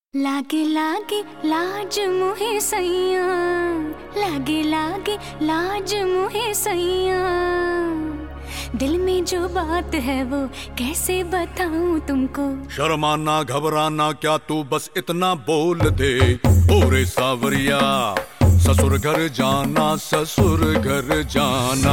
लागे लागे लाज मुहे सैया, लागे लागे लाज मुहे सैया। दिल में जो बात है वो कैसे बताऊं तुमको। शर्माना घबराना क्या तू बस इतना बोल दे। ओरे सावरिया ससुर घर जाना, ससुर घर जाना।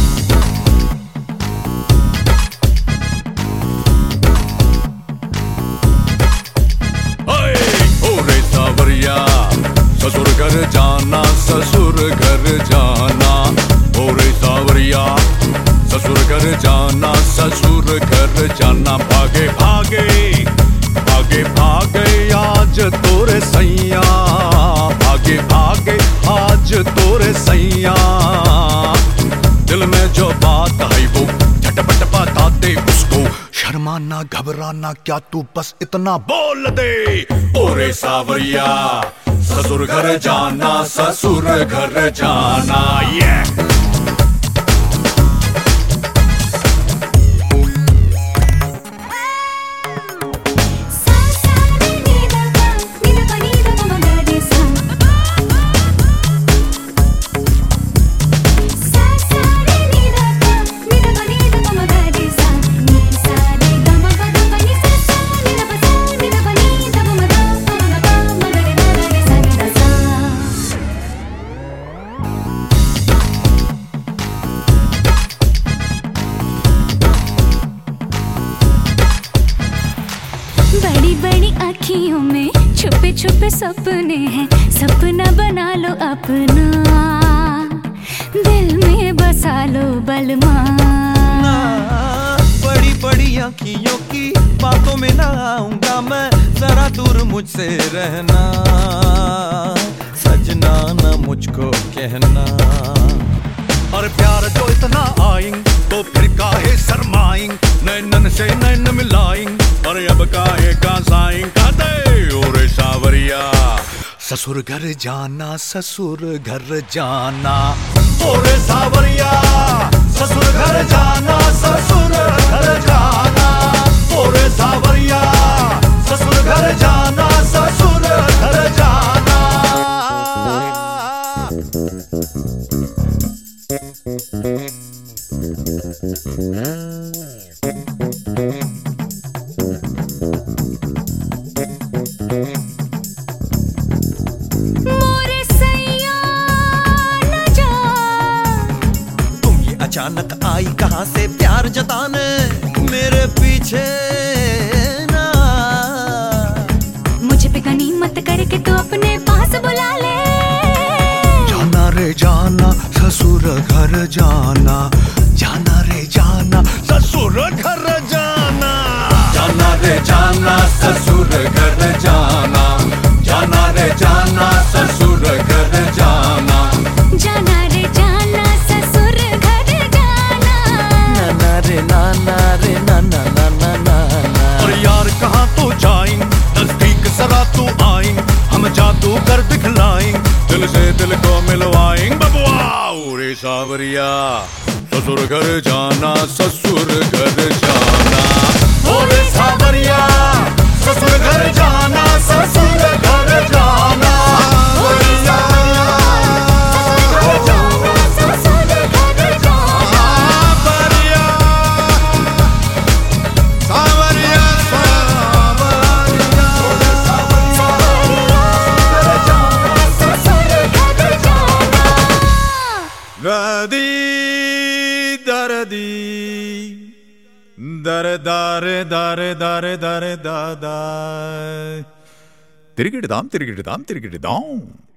ओरे सावरिया ससुर घर जाना, ससुर घर जाना। ओरे सावरिया ससुर घर जाना, ससुर घर जाना। भागे भागे भागे भागे आज तोरे सैया, भागे भागे आज तोरे सैया। दिल में जो बात है वो झटपट बता दे उसको। शर्माना घबराना क्या तू बस इतना बोल दे। ओरे सावरिया ससुर घर जाना, ससुर घर जाना। बड़ी बड़ी आँखियों में छुपे छुपे सपने हैं, सपना बना लो अपना, दिल में बसा लो बलमा। बड़ी बड़ी आँखियों की बातों में ना आऊंगा मैं, जरा दूर मुझसे रहना, सजना ना मुझको कहना। और प्यार जो इतना आएंग तो फिर काहे शर्माएंग, नैनन से नैन मिलाएंग और अब काहे का साएंग। का दे ओरे सावरिया ससुर घर जाना, ससुर घर जाना। ओरे सावरिया ससुर घर जाना, ससुर घर जाना। ओरे सावरिया ससुर घर जाना, ससुर घर जाना। मोरे सैया न जा, तुम ये अचानक आई कहाँ से प्यार जताने, मेरे पीछे ना। मुझे पे गनीमत करके तू अपने पास बुला ले। जाना रे जाना ससुर घर जाना, जाना रे जाना ससुर घर जाना। जाना रे जाना ससुर घर जाना, जाना रे जाना ससुर घर जाना। जाना रे जाना ससुर घर जाना। नाना रे नाना रे नाना नाना नाना। और यार कहाँ तो जाएं, नजदीक जरा तू आएं, हम जादू कर दिखलाएं, दिल से दिल को मिलवाएं। बबुआ ओरे सावरिया ससुर घर जाना, ससुर घर जाना। ओरे सावरिया ससुर घर जाना, ससुर घर जाना। ओरे सावरिया ससुर घर जाना, ससुर घर जाना। सावरिया सावरिया सावरिया ससुर घर जाना। दर्दी दर्दी दर दारे दारे दारे दारे दादा तिरगिड़ दाम तिरगिड़ दाम तिरगिड़ दाम।